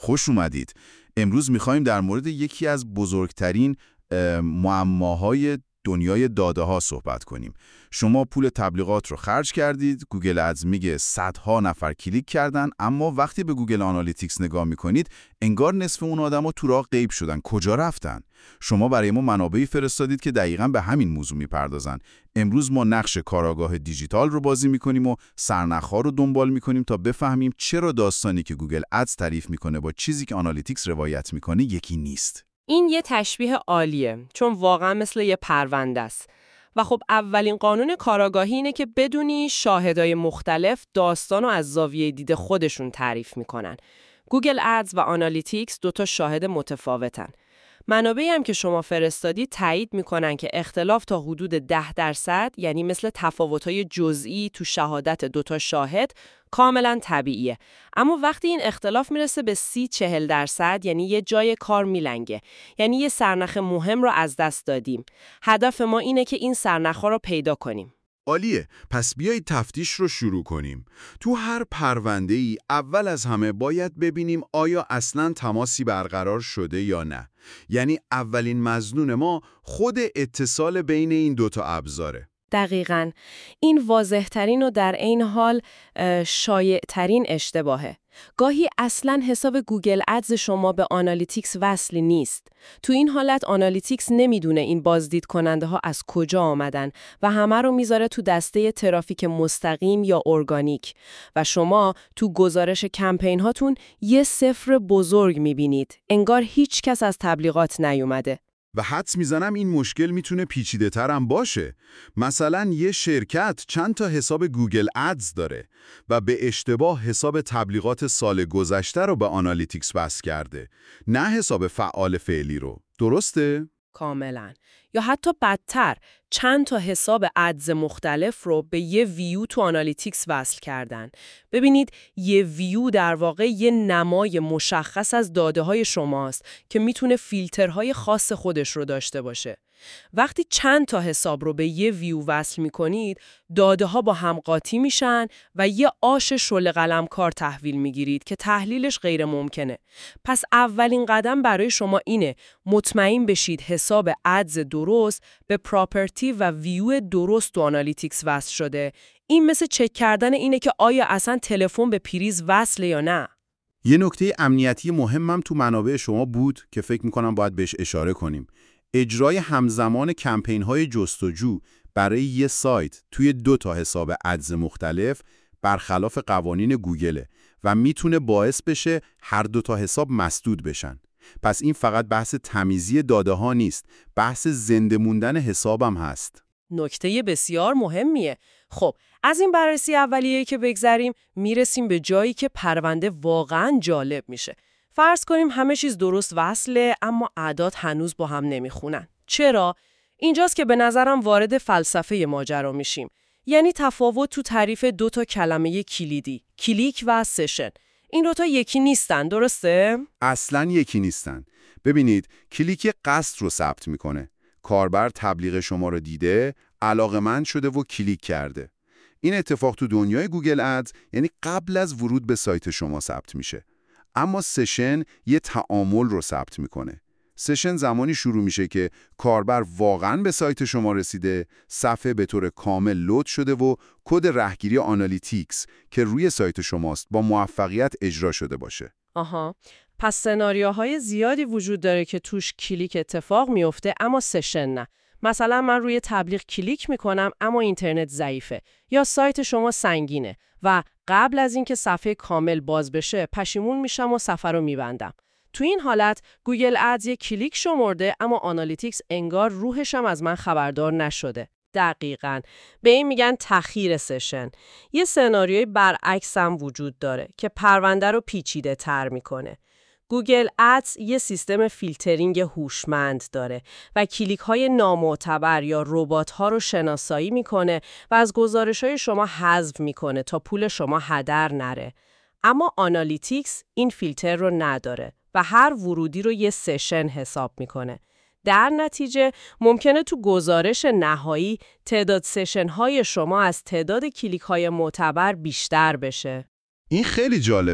خوش اومدید. امروز میخوایم در مورد یکی از بزرگترین معماهای دنیای داده ها صحبت کنیم. شما پول تبلیغات رو خرج کردید، گوگل ادز میگه صدها نفر کلیک کردن، اما وقتی به گوگل آنالیتیکس نگاه میکنید انگار نصف اون آدما تو راه غیب شدن. کجا رفتن؟ شما برای ما منابعی فرستادید که دقیقاً به همین موضوع میپردازن. امروز ما نقش کاراگاه دیجیتال رو بازی میکنیم و سرنخ‌ها رو دنبال میکنیم تا بفهمیم چرا داستانی که گوگل ادز تعریف میکنه با چیزی که آنالیتیکس روایت میکنه یکی نیست. این یه تشبیه عالیه، چون واقعا مثل یه پرونده است. و خب اولین قانون کاراگاهی اینه که بدونی شاهدای مختلف داستانو از زاویه دید خودشون تعریف میکنن. گوگل ادز و آنالیتیکس دوتا شاهد متفاوتن. منابعی هم که شما فرستادی تایید میکنن که اختلاف تا حدود 10%، یعنی مثل تفاوت‌های جزئی تو شهادت دوتا شاهد، کاملا طبیعیه. اما وقتی این اختلاف میرسه به 30-40%، یعنی یه جای کار میلنگه. یعنی یه سرنخ مهم رو از دست دادیم. هدف ما اینه که این سرنخ‌ها رو پیدا کنیم. عالیه. پس بیایید تفتیش رو شروع کنیم. تو هر پرونده‌ای اول از همه باید ببینیم آیا اصلاً تماسی برقرار شده یا نه. یعنی اولین مظنون ما خود اتصال بین این دوتا ابزاره. دقیقاً. این واضح‌ترین و در عین حال شایع‌ترین اشتباهه. گاهی اصلاً حساب گوگل ادز شما به آنالیتیکس وصلی نیست. تو این حالت آنالیتیکس نمیدونه این بازدید کننده ها از کجا آمدن و همه رو میذاره تو دسته ترافیک مستقیم یا ارگانیک و شما تو گزارش کمپین هاتون یه صفر بزرگ میبینید. انگار هیچ کس از تبلیغات نیومده. و حدس میزنم این مشکل میتونه پیچیده تر هم باشه. مثلا یه شرکت چند تا حساب گوگل ادز داره و به اشتباه حساب تبلیغات سال گذشته رو به آنالیتیکس وصل کرده، نه حساب فعال فعلی رو. درسته؟ کاملا. یا حتی بدتر، چند تا حساب ادز مختلف رو به یه ویو تو آنالیتیکس وصل کردن. ببینید، یه ویو در واقع یه نمای مشخص از داده های شماست که میتونه فیلترهای خاص خودش رو داشته باشه. وقتی چند تا حساب رو به یه ویو وصل میکنید، داده ها با هم قاطی میشن و یه آش شل قلمکار تحویل میگیرید که تحلیلش غیر ممکنه. پس اولین قدم برای شما اینه مطمئن بشید حساب ادز درست به پراپرتی و ویو درست تو آنالیتیکس وصل شده. این مثل چک کردن اینه که آیا اصلا تلفن به پریز وصله یا نه. یه نکته امنیتی مهمم تو منابع شما بود که فکر میکنم باید بهش اشاره کنیم. اجرای همزمان کمپین‌های جستجو برای یه سایت توی 2 تا حساب ادز مختلف برخلاف قوانین گوگله و میتونه باعث بشه هر 2 تا حساب مسدود بشن. پس این فقط بحث تمیزی داده ها نیست، بحث زنده موندن حسابم هست. نکته بسیار مهمیه. خب، از این بررسی اولیه که بگذریم میرسیم به جایی که پرونده واقعاً جالب میشه. فرض کنیم همه چیز درست وصله، اما اعداد هنوز با هم نمیخونن. چرا؟ اینجاست که به نظرم وارد فلسفه ماجرا میشیم. یعنی تفاوت تو تعریف 2 تا کلمه کلیدی، کلیک و سشن. این 2 تا یکی نیستن، درسته؟ اصلاً یکی نیستن. ببینید، کلیک قصد رو ثبت میکنه. کاربر تبلیغ شما رو دیده، علاقه‌مند شده و کلیک کرده. این اتفاق تو دنیای گوگل ادز یعنی قبل از ورود به سایت شما ثبت میشه. اما سشن یه تعامل رو ثبت میکنه. سشن زمانی شروع میشه که کاربر واقعاً به سایت شما رسیده، صفحه به طور کامل لود شده و کد رهگیری آنالیتیکس که روی سایت شماست با موفقیت اجرا شده باشه. آها. پس سناریوهای زیادی وجود داره که توش کلیک اتفاق میفته اما سشن نه. مثلا من روی تبلیغ کلیک میکنم اما اینترنت ضعیفه یا سایت شما سنگینه و قبل از اینکه صفحه کامل باز بشه پشیمون میشم و صفحه رو میبندم. تو این حالت گوگل ادز یک کلیک شمرده اما آنالیتیکس انگار روحشم از من خبردار نشده. دقیقاً. به این میگن تأخیر سشن. یه سناریوی برعکس هم وجود داره که پرونده رو پیچیده تر میکنه. گوگل ادز یه سیستم فیلترینگ هوشمند داره و کلیک‌های نامعتبر یا ربات‌ها رو شناسایی میکنه و از گزارش‌های شما حذف میکنه تا پول شما هدر نره. اما آنالیتیکس این فیلتر رو نداره و هر ورودی رو یه سشن حساب میکنه. در نتیجه ممکنه تو گزارش نهایی تعداد سشن‌های شما از تعداد کلیک‌های معتبر بیشتر بشه. این خیلی جالبه.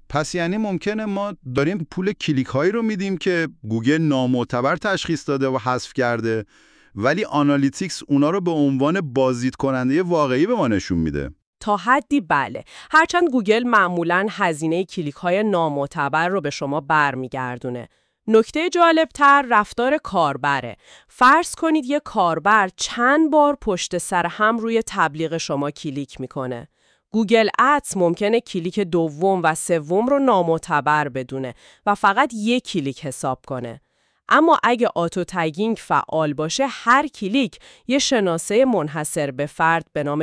پس یعنی ممکنه ما داریم پول کلیک هایی رو میدیم که گوگل نامعتبر تشخیص داده و حذف کرده، ولی آنالیتیکس اونا رو به عنوان بازدید کننده واقعی به ما نشون میده. تا حدی بله. هرچند گوگل معمولاً هزینه کلیک‌های نامعتبر رو به شما برمیگردونه. نکته جالب‌تر رفتار کاربره. فرض کنید یه کاربر چند بار پشت سر هم روی تبلیغ شما کلیک میکنه. گوگل ادز ممکنه کلیک دوم و سوم رو نامعتبر بدونه و فقط یک کلیک حساب کنه. اما اگه آتو تگینگ فعال باشه، هر کلیک یه شناسه منحصر به فرد به نام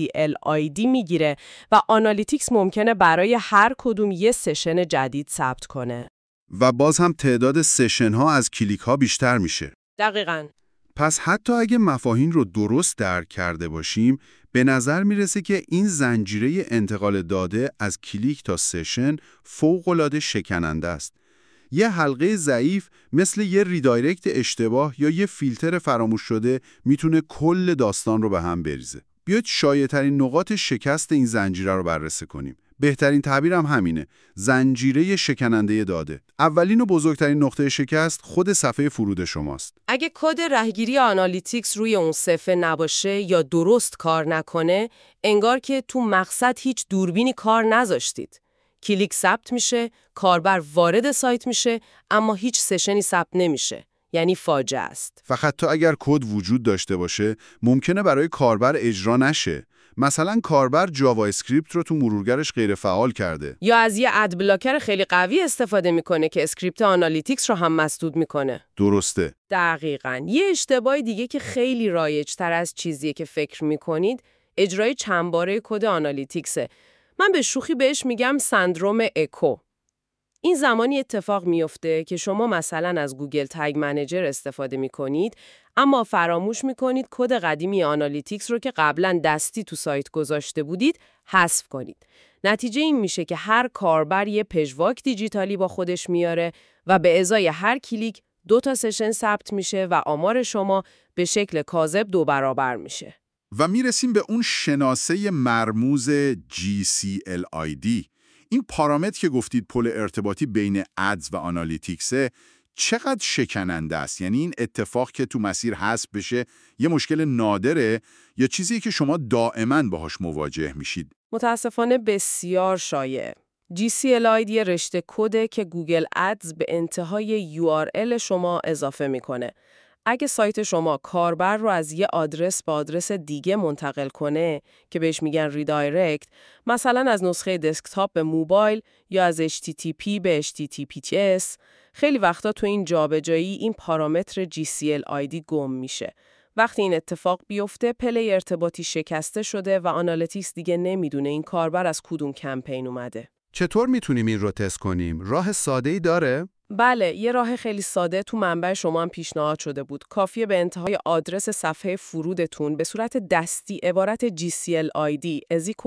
GCLID میگیره و آنالیتیکس ممکنه برای هر کدوم یه سشن جدید ثبت کنه. و باز هم تعداد سشن ها از کلیک ها بیشتر میشه. دقیقاً. پس حتی اگه مفاهیم رو درست درک کرده باشیم، به نظر میرسه که این زنجیره انتقال داده از کلیک تا سشن فوق‌العاده شکننده است. یه حلقه ضعیف مثل یه ریدایرکت اشتباه یا یه فیلتر فراموش شده میتونه کل داستان رو به هم بریزه. بیاید شایع‌ترین نقاط شکست این زنجیره رو بررسی کنیم. بهترین تعبیرم همینه، زنجیره شکننده داده. اولین و بزرگترین نقطه شکست خود صفحه فرود شماست. اگه کد رهگیری آنالیتیکس روی اون صفحه نباشه یا درست کار نکنه، انگار که تو مقصد هیچ دوربینی کار نذاشتید. کلیک ثبت میشه، کاربر وارد سایت میشه، اما هیچ سشنی ثبت نمیشه. یعنی فاجعه است. و حتی اگر کد وجود داشته باشه، ممکنه برای کاربر اجرا نشه. مثلا کاربر جاوا اسکریپت رو تو مرورگرش غیر فعال کرده. یا از یه اد بلاکر خیلی قوی استفاده میکنه که اسکریپت آنالیتیکس رو هم مسدود میکنه. درسته. دقیقاً. یه اشتباه دیگه که خیلی رایج‌تر از چیزیه که فکر میکنید، اجرای چند باره کد آنالیتیکسه. من به شوخی بهش میگم سندروم اکو. این زمانی اتفاق میفته که شما مثلا از گوگل تگ منیجر استفاده میکنید، اما فراموش میکنید کد قدیمی آنالیتیکس رو که قبلا دستی تو سایت گذاشته بودید حذف کنید. نتیجه این میشه که هر کاربر یه پژواک دیجیتالی با خودش میاره و به ازای هر کلیک 2 تا سشن ثبت میشه و آمار شما به شکل کاذب 2 برابر میشه. و میرسیم به اون شناسه مرموز GCLID. این پارامتر که گفتید پل ارتباطی بین ادز و آنالیتیکسه، چقدر شکننده است؟ یعنی این اتفاق که تو مسیر حذف بشه یه مشکل نادره یا چیزی که شما دائما باهاش مواجه میشید؟ متاسفانه بسیار شایع. GCLID یه رشته کده که گوگل ادز به انتهای URL شما اضافه میکنه. اگه سایت شما کاربر رو از یه آدرس به آدرس دیگه منتقل کنه که بهش میگن ریدایرکت، مثلا از نسخه دسکتاپ به موبایل یا از HTTP به HTTPS، خیلی وقتا تو این جابجایی این پارامتر GCLID گم میشه. وقتی این اتفاق بیفته، پله ارتباطی شکسته شده و آنالیتیکس دیگه نمیدونه این کاربر از کدوم کمپین اومده. چطور میتونیم این رو تست کنیم؟ راه ساده‌ای داره؟ بله، یه راه خیلی ساده تو منبع شما هم پیشنهاد شده بود. کافیه به انتهای آدرس صفحه فرودتون به صورت دستی عبارت GCLID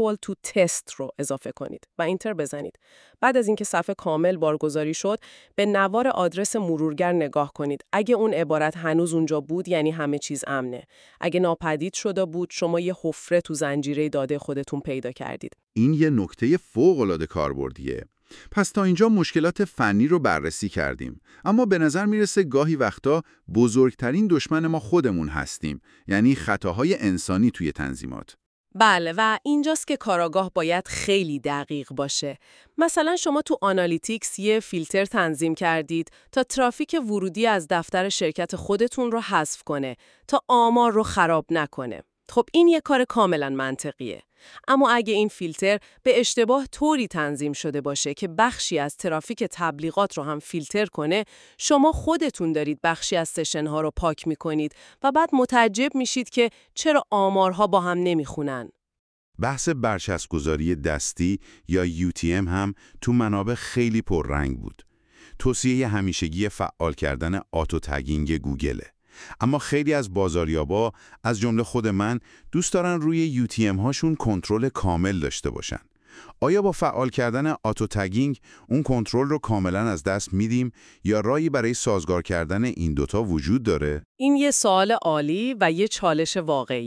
=test رو اضافه کنید و اینتر بزنید. بعد از اینکه صفحه کامل بارگذاری شد، به نوار آدرس مرورگر نگاه کنید. اگه اون عبارت هنوز اونجا بود، یعنی همه چیز امنه. اگه ناپدید شده بود، شما یه حفره تو زنجیره داده خودتون پیدا کردید. این یه نکته فوق‌العاده کاربردیه. پس تا اینجا مشکلات فنی رو بررسی کردیم، اما به نظر میرسه گاهی وقتا بزرگترین دشمن ما خودمون هستیم، یعنی خطاهای انسانی توی تنظیمات. بله، و اینجاست که کاراگاه باید خیلی دقیق باشه. مثلا شما تو آنالیتیکس یه فیلتر تنظیم کردید تا ترافیک ورودی از دفتر شرکت خودتون رو حذف کنه، تا آمار رو خراب نکنه. خب این یه کار کاملا منطقیه. اما اگه این فیلتر به اشتباه طوری تنظیم شده باشه که بخشی از ترافیک تبلیغات رو هم فیلتر کنه، شما خودتون دارید بخشی از سشن‌ها رو پاک می‌کنید و بعد متعجب میشید که چرا آمارها با هم نمیخونن. بحث برچسب‌گذاری دستی یا UTM هم تو منابع خیلی پررنگ بود. توصیه همیشگی فعال کردن آتو تگینگ گوگله. اما خیلی از بازاریابا از جمله خود من دوست دارن روی UTM هاشون کنترل کامل داشته باشن. آیا با فعال کردن آتو تگینگ اون کنترل رو کاملا از دست میدیم یا راهی برای سازگار کردن این دوتا وجود داره؟ این یه سوال عالی و یه چالش واقعیه.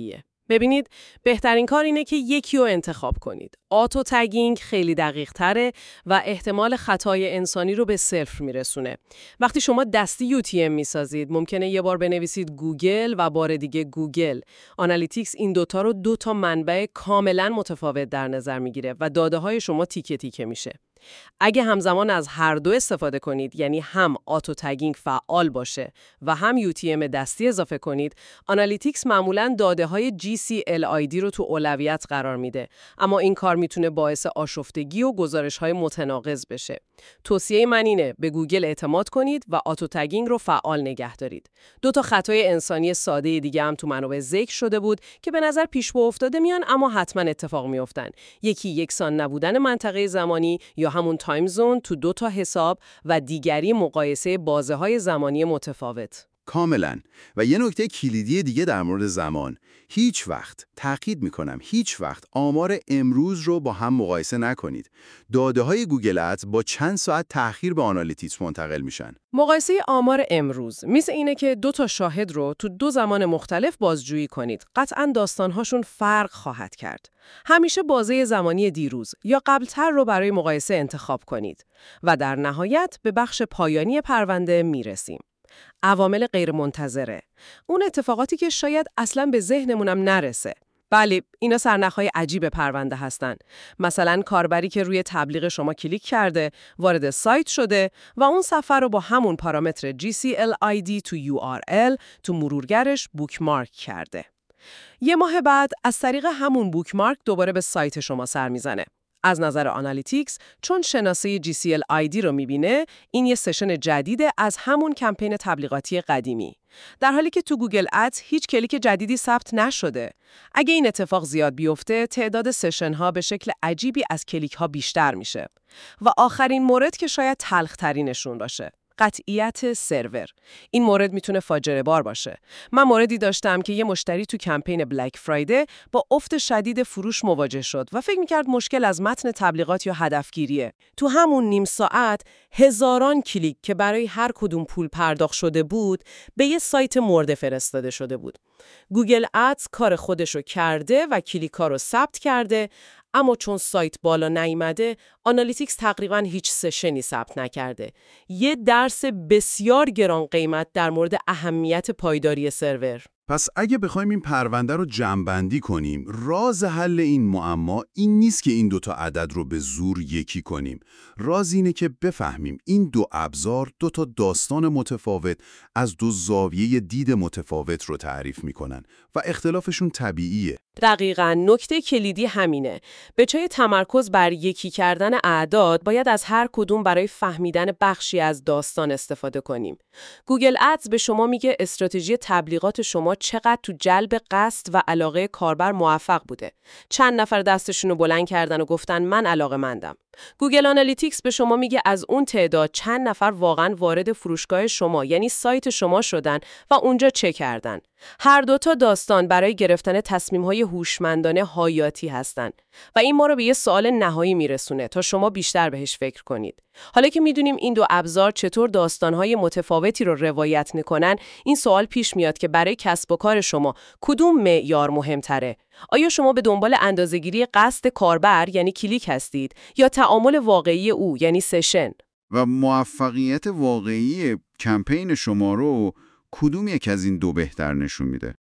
ببینید، بهترین کار اینه که یکی رو انتخاب کنید. آتو تگینگ خیلی دقیق تره و احتمال خطای انسانی رو به صفر میرسونه. وقتی شما دستی UTM میسازید، ممکنه یه بار بنویسید گوگل و بار دیگه گوگل. آنالیتیکس این دوتا رو دو تا منبع کاملا متفاوت در نظر میگیره و داده های شما تیکه تیکه میشه. اگه همزمان از هر دو استفاده کنید، یعنی هم آتو تگینگ فعال باشه و هم UTM دستی اضافه کنید، آنالیتیکس معمولاً داده‌های GCLID رو تو اولویت قرار میده، اما این کار میتونه باعث آشفتگی و گزارش‌های متناقض بشه. توصیه من اینه به گوگل اعتماد کنید و آتو تگینگ رو فعال نگه دارید. دو تا خطای انسانی ساده دیگه هم تو منابع ذکر شده بود که به نظر پیش پا افتاده میان اما حتما اتفاق میافتن. یکی یکسان نبودن منطقه زمانی یا همون تایم زون تو دو تا حساب و دیگری مقایسه بازه‌های زمانی متفاوت. کاملا. و یه نکته کلیدی دیگه در مورد زمان. هیچ وقت، تأکید میکنم، هیچ وقت آمار امروز رو با هم مقایسه نکنید. داده‌های گوگل ادز با چند ساعت تأخیر به آنالیتیکس منتقل میشن. مقایسه آمار امروز مثل اینه که دو تا شاهد رو تو دو زمان مختلف بازجویی کنید. قطعاً داستان‌هاشون فرق خواهد کرد. همیشه بازه زمانی دیروز یا قبلتر رو برای مقایسه انتخاب کنید و در نهایت به بخش پایانی پرونده میرسیم. عوامل غیرمنتظره. اون اتفاقاتی که شاید اصلاً به ذهنمونم نرسه. بله، اینا سرنخ‌های عجیب پرونده هستن. مثلا کاربری که روی تبلیغ شما کلیک کرده، وارد سایت شده و اون صفحه رو با همون پارامتر GCLID تو URL تو مرورگرش بوکمارک کرده. یه ماه بعد از طریق همون بوکمارک دوباره به سایت شما سر میزنه. از نظر آنالیتیکس، چون شناسه GCLID رو میبینه، این یه سشن جدیده از همون کمپین تبلیغاتی قدیمی. در حالی که تو گوگل ادز هیچ کلیک جدیدی ثبت نشده. اگه این اتفاق زیاد بیفته، تعداد سشن ها به شکل عجیبی از کلیک ها بیشتر میشه. و آخرین مورد که شاید تلخ ترینشون باشه، قطعیت سرور. این مورد میتونه فاجعه بار باشه. من موردی داشتم که یه مشتری تو کمپین بلک فرایده با افت شدید فروش مواجه شد و فکر میکرد مشکل از متن تبلیغات یا هدفگیریه. تو همون نیم ساعت هزاران کلیک که برای هر کدوم پول پرداخت شده بود به یه سایت مرده فرستاده شده بود. گوگل ادز کار خودشو کرده و کلیکا رو ثبت کرده، اما چون سایت بالا نیامده، آنالیتیکس تقریباً هیچ سشنی ثبت نکرده. یه درس بسیار گران قیمت در مورد اهمیت پایداری سرور. پس اگه بخوایم این پرونده رو جمع‌بندی کنیم، راز حل این معما این نیست که این دوتا عدد رو به زور یکی کنیم. راز اینه که بفهمیم این دو ابزار دو تا داستان متفاوت از دو زاویه دید متفاوت رو تعریف میکنن و اختلافشون طبیعیه. دقیقاً، نکته کلیدی همینه. به جای تمرکز بر یکی کردن اعداد، باید از هر کدوم برای فهمیدن بخشی از داستان استفاده کنیم. گوگل ادز به شما میگه استراتژی تبلیغات شما چقدر تو جلب قصد و علاقه کاربر موفق بوده. چند نفر دستشون رو بلند کردن و گفتن من علاقه‌مندم. گوگل آنالیتیکس به شما میگه از اون تعداد چند نفر واقعاً وارد فروشگاه شما یعنی سایت شما شدن و اونجا چک کردن. هر دوتا داستان برای گرفتن تصمیم‌های هوشمندانه حیاتی هستن و این ما رو به یه سوال نهایی میرسونه تا شما بیشتر بهش فکر کنید. حالا که میدونیم این دو ابزار چطور داستان‌های متفاوتی رو روایت میکنن، این سوال پیش میاد که برای کسب و کار شما کدوم معیار مهمتره؟ آیا شما به دنبال اندازه‌گیری قصد کاربر یعنی کلیک هستید یا تعامل واقعی او یعنی سشن؟ و موفقیت واقعی کمپین شما رو کدوم یک از این دو بهتر نشون میده؟